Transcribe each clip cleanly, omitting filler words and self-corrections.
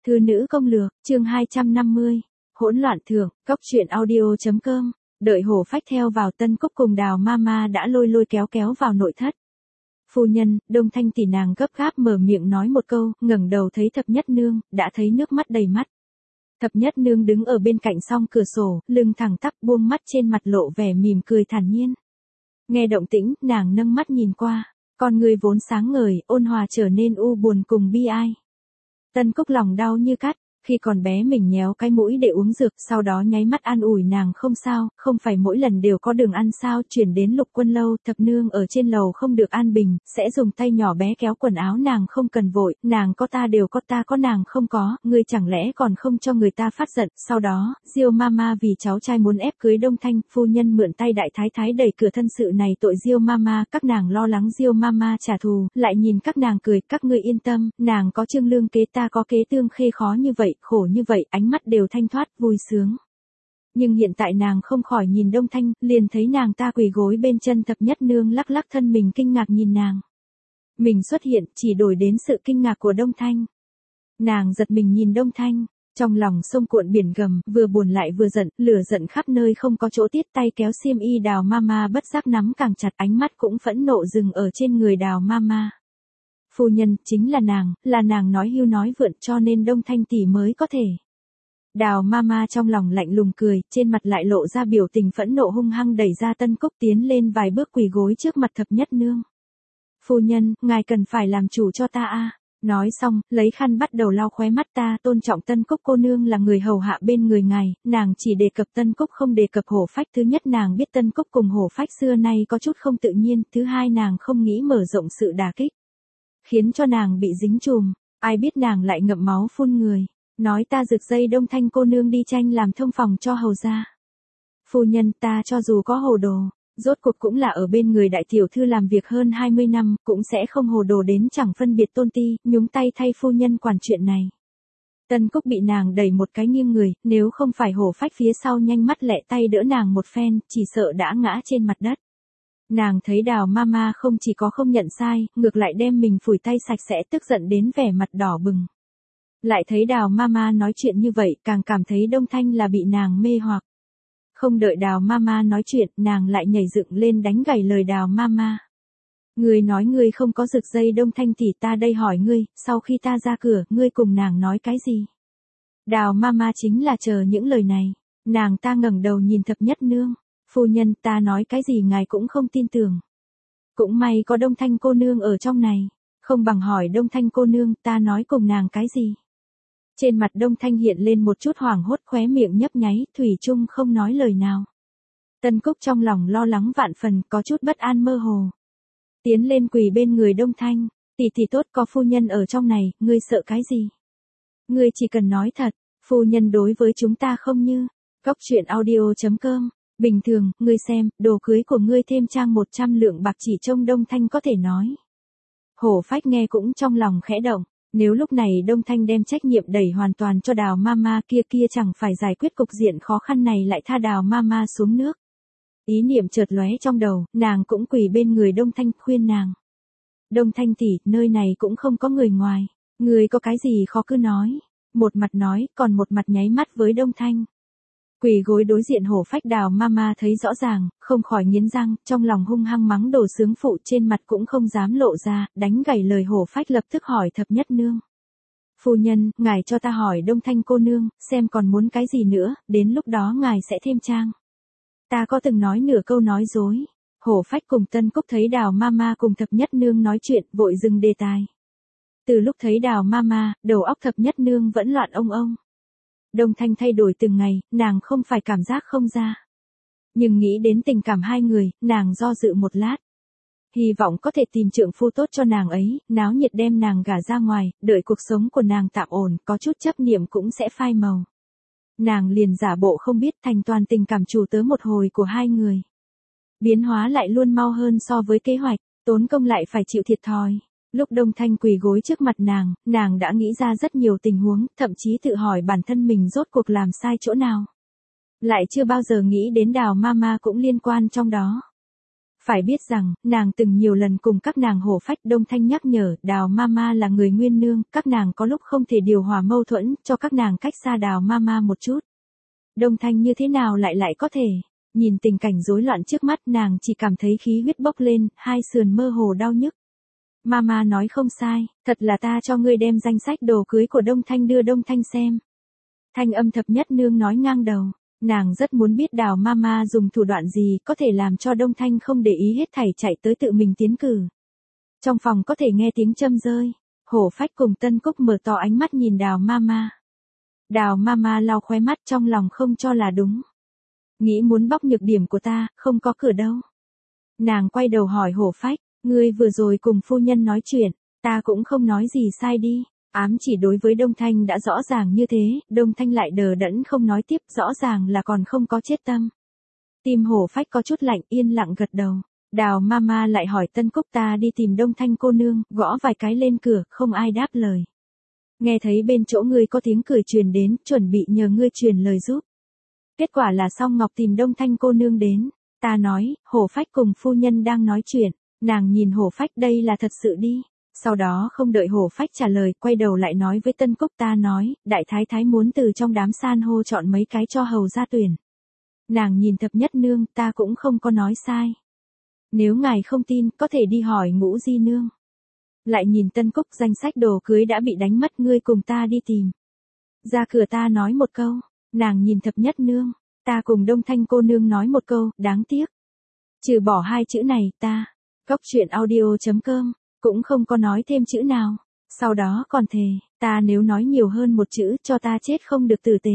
Thư nữ công lược, chương 250. Hỗn loạn thưởng, cốc truyện audio.com. Đợi Hổ Phách theo vào Tân Cúc cùng Đào Mama đã lôi kéo vào nội thất. Phu nhân, Đông Thanh tỷ nàng gấp gáp mở miệng nói một câu, ngẩng đầu thấy Thập Nhất Nương, đã thấy nước mắt đầy mắt. Thập Nhất Nương đứng ở bên cạnh song cửa sổ, lưng thẳng tắp buông mắt trên mặt lộ vẻ mỉm cười thản nhiên. Nghe động tĩnh, nàng nâng mắt nhìn qua, con người vốn sáng ngời, ôn hòa trở nên u buồn cùng bi ai. Tân Cúc lòng đau như cắt, khi còn bé mình nhéo cái mũi để uống dược, sau đó nháy mắt an ủi nàng không sao, không phải mỗi lần đều có đường ăn sao. Chuyển đến Lục Quân lâu, Thập Nương ở trên lầu không được an bình, sẽ dùng tay nhỏ bé kéo quần áo nàng không cần vội, nàng có ta đều có ta có nàng không có, ngươi chẳng lẽ còn không cho người ta phát giận. Sau đó, Diêu Mama vì cháu trai muốn ép cưới Đông Thanh, phu nhân mượn tay đại thái thái đẩy cửa thân sự này tội Diêu Mama, các nàng lo lắng Diêu Mama trả thù, lại nhìn các nàng cười, các ngươi yên tâm, nàng có Trương Lương kế ta có kế Tương Khê, khó như vậy, khổ như vậy, ánh mắt đều thanh thoát, vui sướng. Nhưng hiện tại nàng không khỏi nhìn Đông Thanh, liền thấy nàng ta quỳ gối bên chân Thập Nhất Nương lắc lắc thân mình kinh ngạc nhìn nàng. Mình xuất hiện, chỉ đổi đến sự kinh ngạc của Đông Thanh. Nàng giật mình nhìn Đông Thanh, trong lòng sông cuộn biển gầm, vừa buồn lại vừa giận, lửa giận khắp nơi không có chỗ tiết, tay kéo xiêm y Đào Mama bất giác nắm càng chặt, ánh mắt cũng phẫn nộ dừng ở trên người Đào Mama. Phu nhân, chính là nàng nói hưu nói vượn cho nên Đông Thanh tỷ mới có thể. Đào Mama trong lòng lạnh lùng cười, trên mặt lại lộ ra biểu tình phẫn nộ hung hăng đẩy ra Tân Cúc tiến lên vài bước quỳ gối trước mặt Thập Nhất Nương. Phu nhân, ngài cần phải làm chủ cho ta a. Nói xong, lấy khăn bắt đầu lau khóe mắt ta, tôn trọng Tân Cúc cô nương là người hầu hạ bên người ngài, nàng chỉ đề cập Tân Cúc không đề cập Hổ Phách. Thứ nhất nàng biết Tân Cúc cùng Hổ Phách xưa nay có chút không tự nhiên, thứ hai nàng không nghĩ mở rộng sự đả kích, khiến cho nàng bị dính chùm, ai biết nàng lại ngậm máu phun người, nói ta rực dây Đông Thanh cô nương đi tranh làm thông phòng cho hầu gia. Phu nhân, ta cho dù có hồ đồ, rốt cuộc cũng là ở bên người đại tiểu thư làm việc hơn 20 năm, cũng sẽ không hồ đồ đến chẳng phân biệt tôn ti, nhúng tay thay phu nhân quản chuyện này. Tân Cúc bị nàng đẩy một cái nghiêng người, nếu không phải Hổ Phách phía sau nhanh mắt lẹ tay đỡ nàng một phen, chỉ sợ đã ngã trên mặt đất. Nàng thấy Đào Mama không chỉ có không nhận sai, ngược lại đem mình phủi tay sạch sẽ, tức giận đến vẻ mặt đỏ bừng. Lại thấy Đào Mama nói chuyện như vậy, càng cảm thấy Đông Thanh là bị nàng mê hoặc. Không đợi Đào Mama nói chuyện, nàng lại nhảy dựng lên đánh gãy lời Đào Mama. Ngươi nói ngươi không có rực dây Đông Thanh thì ta đây hỏi ngươi, sau khi ta ra cửa, ngươi cùng nàng nói cái gì? Đào Mama chính là chờ những lời này, nàng ta ngẩng đầu nhìn Thập Nhất Nương. Phu nhân, ta nói cái gì ngài cũng không tin tưởng. Cũng may có Đông Thanh cô nương ở trong này, không bằng hỏi Đông Thanh cô nương ta nói cùng nàng cái gì. Trên mặt Đông Thanh hiện lên một chút hoảng hốt, khóe miệng nhấp nháy, thủy chung không nói lời nào. Tân Cúc trong lòng lo lắng vạn phần, có chút bất an mơ hồ. Tiến lên quỳ bên người Đông Thanh, tỷ tốt, có phu nhân ở trong này, ngươi sợ cái gì? Ngươi chỉ cần nói thật, phu nhân đối với chúng ta không như. Cốc truyện audio.com. Bình thường, ngươi xem, đồ cưới của ngươi thêm trang 100 lượng bạc chỉ trông Đông Thanh có thể nói. Hổ Phách nghe cũng trong lòng khẽ động, nếu lúc này Đông Thanh đem trách nhiệm đẩy hoàn toàn cho Đào Mama kia chẳng phải giải quyết cục diện khó khăn này lại tha Đào Mama xuống nước. Ý niệm chợt lóe trong đầu, nàng cũng quỳ bên người Đông Thanh khuyên nàng. Đông Thanh tỷ, nơi này cũng không có người ngoài, ngươi có cái gì khó cứ nói. Một mặt nói, còn một mặt nháy mắt với Đông Thanh. Quỳ gối đối diện Hổ Phách Đào Mama thấy rõ ràng, không khỏi nghiến răng, trong lòng hung hăng mắng đồ sướng phụ, trên mặt cũng không dám lộ ra, đánh gãy lời Hổ Phách lập tức hỏi Thập Nhất Nương. Phu nhân, ngài cho ta hỏi Đông Thanh cô nương, xem còn muốn cái gì nữa, đến lúc đó ngài sẽ thêm trang. Ta có từng nói nửa câu nói dối. Hổ Phách cùng Tân Cúc thấy Đào Mama cùng Thập Nhất Nương nói chuyện, vội dừng đề tài. Từ lúc thấy Đào Mama, đầu óc Thập Nhất Nương vẫn loạn ông. Đông Thanh thay đổi từng ngày, nàng không phải cảm giác không ra. Nhưng nghĩ đến tình cảm hai người, nàng do dự một lát. Hy vọng có thể tìm trượng phu tốt cho nàng ấy, náo nhiệt đem nàng gả ra ngoài, đợi cuộc sống của nàng tạm ổn, có chút chấp niệm cũng sẽ phai màu. Nàng liền giả bộ không biết thành toàn tình cảm chủ tớ một hồi của hai người. Biến hóa lại luôn mau hơn so với kế hoạch, tốn công lại phải chịu thiệt thòi. Lúc Đông Thanh quỳ gối trước mặt nàng đã nghĩ ra rất nhiều tình huống, thậm chí tự hỏi bản thân mình rốt cuộc làm sai chỗ nào. Lại chưa bao giờ nghĩ đến Đào Mama cũng liên quan trong đó. Phải biết rằng, nàng từng nhiều lần cùng các nàng hổ phách Đông Thanh nhắc nhở Đào Mama là người nguyên nương, các nàng có lúc không thể điều hòa mâu thuẫn, cho các nàng cách xa Đào Mama một chút. Đông Thanh như thế nào lại có thể? Nhìn tình cảnh rối loạn trước mắt nàng chỉ cảm thấy khí huyết bốc lên, hai sườn mơ hồ đau nhức. Mama nói không sai, thật là ta cho ngươi đem danh sách đồ cưới của Đông Thanh đưa Đông Thanh xem. Thanh âm thập nhất nương nói ngang đầu, nàng rất muốn biết Đào Mama dùng thủ đoạn gì có thể làm cho Đông Thanh không để ý hết thảy chạy tới tự mình tiến cử. Trong phòng có thể nghe tiếng châm rơi, Hổ Phách cùng Tân Cúc mở to ánh mắt nhìn Đào Mama. Đào Mama lau khóe mắt trong lòng không cho là đúng. Nghĩ muốn bóc nhược điểm của ta, không có cửa đâu. Nàng quay đầu hỏi Hổ Phách, ngươi vừa rồi cùng phu nhân nói chuyện, ta cũng không nói gì sai đi. Ám chỉ đối với Đông Thanh đã rõ ràng như thế, Đông Thanh lại đờ đẫn không nói tiếp, rõ ràng là còn không có chết tâm. Tim Hổ Phách có chút lạnh, yên lặng gật đầu. Đào Mama lại hỏi Tân Cúc ta đi tìm Đông Thanh cô nương, gõ vài cái lên cửa, không ai đáp lời. Nghe thấy bên chỗ ngươi có tiếng cười truyền đến, chuẩn bị nhờ ngươi truyền lời giúp. Kết quả là Song Ngọc tìm Đông Thanh cô nương đến. Ta nói, Hổ Phách cùng phu nhân đang nói chuyện. Nàng nhìn Hổ Phách đây là thật sự đi. Sau đó không đợi Hổ Phách trả lời, quay đầu lại nói với Tân Cúc ta nói, đại thái thái muốn từ trong đám san hô chọn mấy cái cho hầu ra tuyển. Nàng nhìn thập nhất nương, ta cũng không có nói sai. Nếu ngài không tin, có thể đi hỏi Ngũ Di nương. Lại nhìn Tân Cúc, danh sách đồ cưới đã bị đánh mất, ngươi cùng ta đi tìm. Ra cửa ta nói một câu, nàng nhìn thập nhất nương, ta cùng Đông Thanh cô nương nói một câu, đáng tiếc. Trừ bỏ hai chữ này, ta, coctruyện.audio.com, cũng không có nói thêm chữ nào. Sau đó còn thề, ta nếu nói nhiều hơn một chữ cho ta chết không được tử tế.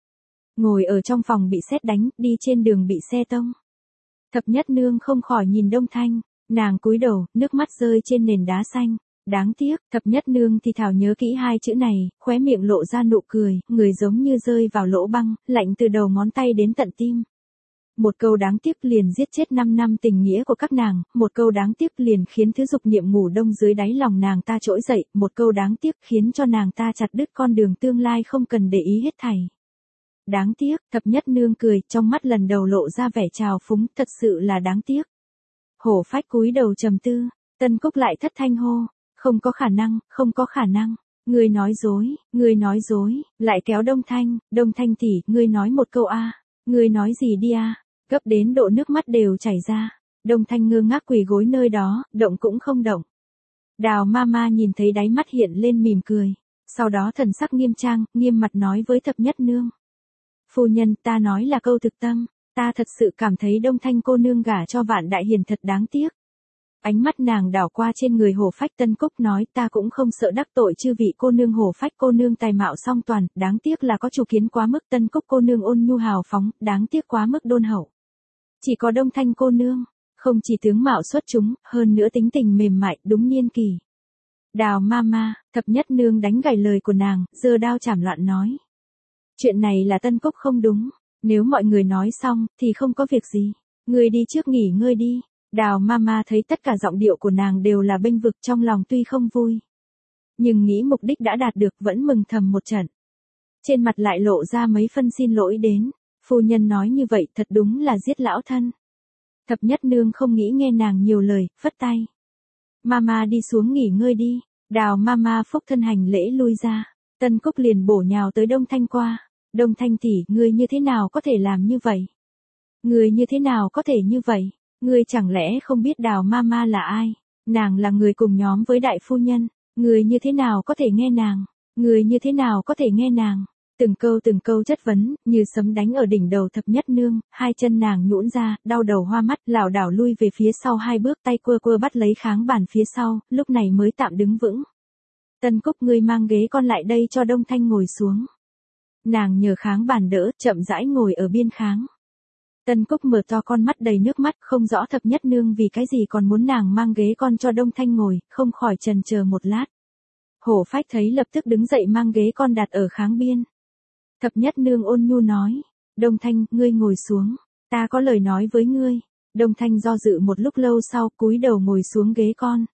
Ngồi ở trong phòng bị sét đánh, đi trên đường bị xe tông. Thập nhất nương không khỏi nhìn Đông Thanh, nàng cúi đầu, nước mắt rơi trên nền đá xanh. Đáng tiếc, thập nhất nương thì thảo nhớ kỹ hai chữ này, khóe miệng lộ ra nụ cười, người giống như rơi vào lỗ băng, lạnh từ đầu ngón tay đến tận tim. Một câu đáng tiếc liền giết chết 5 năm tình nghĩa của các nàng, một câu đáng tiếc liền khiến thứ dục niệm ngủ đông dưới đáy lòng nàng ta trỗi dậy, một câu đáng tiếc khiến cho nàng ta chặt đứt con đường tương lai không cần để ý hết thảy. Đáng tiếc, thập nhất nương cười, trong mắt lần đầu lộ ra vẻ trào phúng, thật sự là đáng tiếc. Hổ Phách cúi đầu trầm tư, Tân Cúc lại thất thanh hô, không có khả năng, không có khả năng, ngươi nói dối, lại kéo Đông Thanh tỷ, ngươi nói một câu a, ngươi nói gì đi a, gấp đến độ nước mắt đều chảy ra. Đông Thanh ngơ ngác quỳ gối nơi đó, động cũng không động. Đào Mama nhìn thấy đáy mắt hiện lên mỉm cười, sau đó thần sắc nghiêm trang, nghiêm mặt nói với thập nhất nương. Phu nhân, ta nói là câu thực tâm, ta thật sự cảm thấy Đông Thanh cô nương gả cho Vạn Đại Hiền thật đáng tiếc. Ánh mắt nàng đảo qua trên người Hổ Phách. Tân Cúc nói ta cũng không sợ đắc tội chư vị cô nương. Hổ Phách cô nương tài mạo song toàn, đáng tiếc là có chủ kiến quá mức. Tân Cúc cô nương ôn nhu hào phóng, đáng tiếc quá mức đôn hậu. Chỉ có Đông Thanh cô nương, không chỉ tướng mạo xuất chúng, hơn nữa tính tình mềm mại, đúng niên kỳ. Đào Mama, thập nhất nương đánh gãy lời của nàng, giơ đao chảm loạn nói. Chuyện này là Tân Cúc không đúng, nếu mọi người nói xong, thì không có việc gì. Ngươi đi trước nghỉ ngơi đi. Đào Mama thấy tất cả giọng điệu của nàng đều là bênh vực, trong lòng tuy không vui, nhưng nghĩ mục đích đã đạt được vẫn mừng thầm một trận. Trên mặt lại lộ ra mấy phân xin lỗi đến, phu nhân nói như vậy thật đúng là giết lão thân. Thập nhất nương không nghĩ nghe nàng nhiều lời, phất tay. Mama đi xuống nghỉ ngơi đi. Đào Mama phúc thân hành lễ lui ra. Tân Cúc liền bổ nhào tới Đông Thanh qua. Đông Thanh tỷ, ngươi như thế nào có thể làm như vậy? Ngươi như thế nào có thể như vậy? Ngươi chẳng lẽ không biết Đào Mama là ai? Nàng là người cùng nhóm với đại phu nhân. Ngươi như thế nào có thể nghe nàng? Ngươi như thế nào có thể nghe nàng? Từng câu chất vấn, như sấm đánh ở đỉnh đầu thập nhất nương, hai chân nàng nhũn ra, đau đầu hoa mắt, lảo đảo lui về phía sau hai bước, tay quơ bắt lấy kháng bàn phía sau, lúc này mới tạm đứng vững. Tân Cúc, ngươi mang ghế con lại đây cho Đông Thanh ngồi xuống. Nàng nhờ kháng bàn đỡ, chậm rãi ngồi ở biên kháng. Tân Cúc mở to con mắt đầy nước mắt, không rõ thập nhất nương vì cái gì còn muốn nàng mang ghế con cho Đông Thanh ngồi, không khỏi chần chờ một lát. Hổ Phách thấy lập tức đứng dậy mang ghế con đặt ở kháng biên. Thập nhất nương ôn nhu nói, Đông Thanh, ngươi ngồi xuống, ta có lời nói với ngươi. Đông Thanh do dự một lúc lâu sau, cúi đầu ngồi xuống ghế con.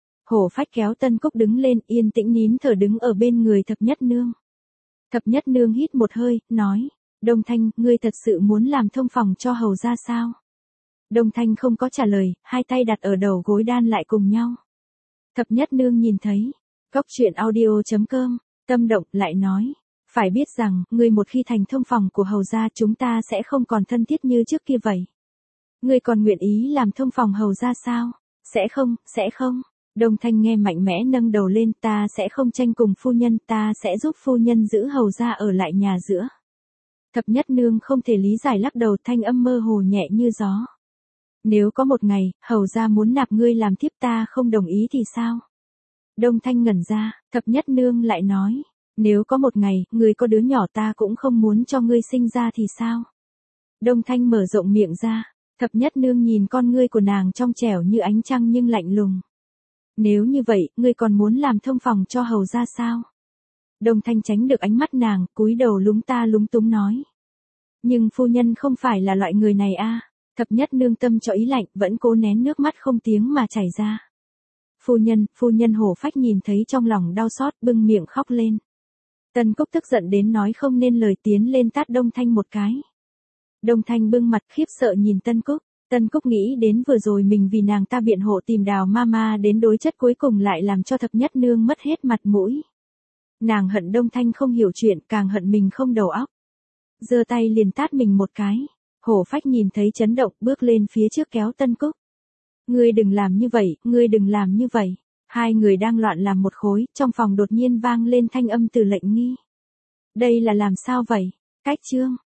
Hổ Phách kéo Tân Cúc đứng lên, yên tĩnh nín thở đứng ở bên người thập nhất nương. Thập nhất nương hít một hơi, nói, Đông Thanh, ngươi thật sự muốn làm thông phòng cho hầu ra sao? Đông Thanh không có trả lời, hai tay đặt ở đầu gối đan lại cùng nhau. Thập nhất nương nhìn thấy. Cóc truyện audio.com, tâm động lại nói. Phải biết rằng, ngươi một khi thành thông phòng của hầu gia chúng ta sẽ không còn thân thiết như trước kia vậy. Ngươi còn nguyện ý làm thông phòng hầu gia sao? Sẽ không. Đông Thanh nghe mạnh mẽ nâng đầu lên, ta sẽ không tranh cùng phu nhân, ta sẽ giúp phu nhân giữ hầu gia ở lại nhà giữa. Thập nhất nương không thể lý giải lắc đầu, thanh âm mơ hồ nhẹ như gió. Nếu có một ngày, hầu gia muốn nạp ngươi làm thiếp ta không đồng ý thì sao? Đông Thanh ngẩn ra, thập nhất nương lại nói. Nếu có một ngày, ngươi có đứa nhỏ ta cũng không muốn cho ngươi sinh ra thì sao? Đông Thanh mở rộng miệng ra, thập nhất nương nhìn con ngươi của nàng trong trẻo như ánh trăng nhưng lạnh lùng. Nếu như vậy, ngươi còn muốn làm thông phòng cho hầu gia sao? Đông Thanh tránh được ánh mắt nàng, cúi đầu lúng ta lúng túng nói. Nhưng phu nhân không phải là loại người này a. Thập nhất nương tâm cho ý lạnh, vẫn cố nén nước mắt không tiếng mà chảy ra. Phu nhân Hổ Phách nhìn thấy trong lòng đau xót, bưng miệng khóc lên. Tân Cúc tức giận đến nói không nên lời, tiến lên tát Đông Thanh một cái. Đông Thanh bưng mặt khiếp sợ nhìn Tân Cúc. Tân Cúc nghĩ đến vừa rồi mình vì nàng ta biện hộ tìm Đào Mama đến đối chất, cuối cùng lại làm cho thập nhất nương mất hết mặt mũi. Nàng hận Đông Thanh không hiểu chuyện, càng hận mình không đầu óc. Giơ tay liền tát mình một cái. Hổ Phách nhìn thấy chấn động, bước lên phía trước kéo Tân Cúc. Ngươi đừng làm như vậy. Hai người đang loạn làm một khối, trong phòng đột nhiên vang lên thanh âm từ Lệnh Nghi. Đây là làm sao vậy? Cách chương.